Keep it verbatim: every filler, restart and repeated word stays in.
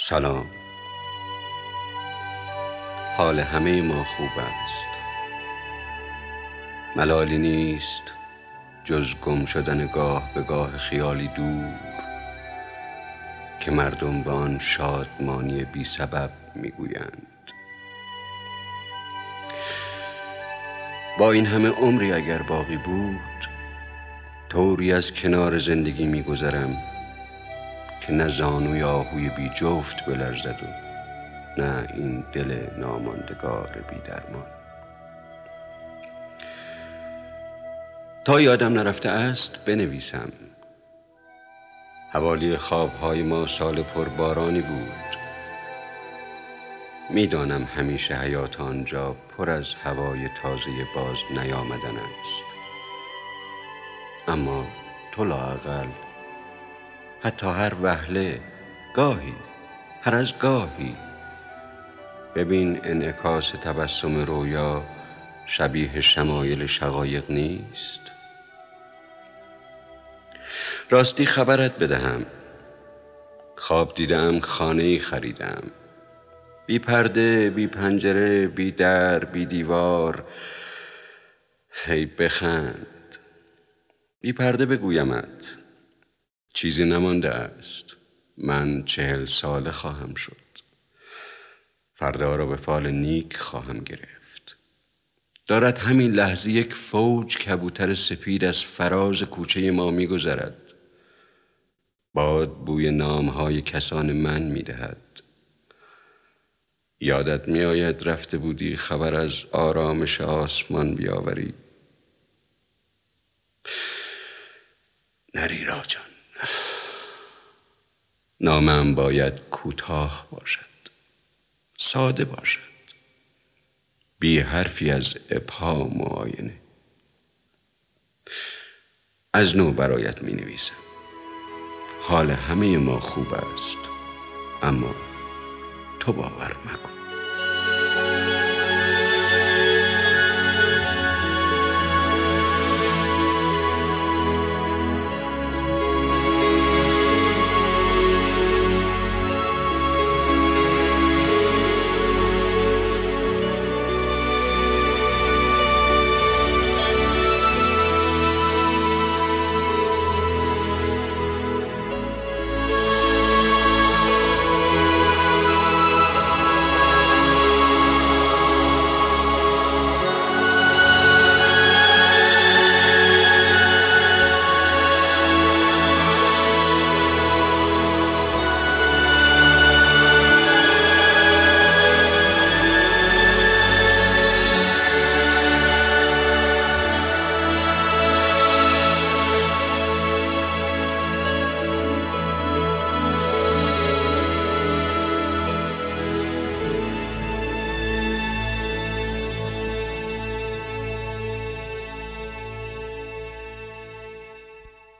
سلام. حال همه ما خوب است. ملالی نیست جز گم شدن گاه به گاه خیالی دور که مردم به آن شادمانی بی سبب میگویند. با این همه عمری اگر باقی بود، طوری از کنار زندگی میگذرم که نه زانوی آهوی بی جفت بلرزد و نه این دل ناماندگار بی درمان. تا یادم نرفته است بنویسم. حوالی خوابهای ما سال پربارانی بود. میدانم همیشه حیات آنجا پر از هوای تازه باز نیامدن است، اما تو لااقل حتی هر وهله، گاهی، هر از گاهی ببین انعکاس تبسم رویا شبیه شمایل شقایق نیست. راستی خبرت بدهم، خواب دیدم خانه‌ای خریدم، بی پرده، بی پنجره، بی در، بی دیوار. هی بخند. بی پرده بگویمت چیزی نمانده است. من چهل ساله خواهم شد. فردا را به فال نیک خواهم گرفت. دارد همین لحظه یک فوج کبوتر سپید از فراز کوچه ما می گذرد. باد بوی نامهای کسان من می دهد. یادت می آید رفته بودی خبر از آرامش آسمان بیاوری؟ نری راجان. نامم باید کوتاه باشد، ساده باشد، بی حرفی از ابهام و آینه. از نو برایت می نویسم. حال همه ما خوب است، اما تو باور مکن.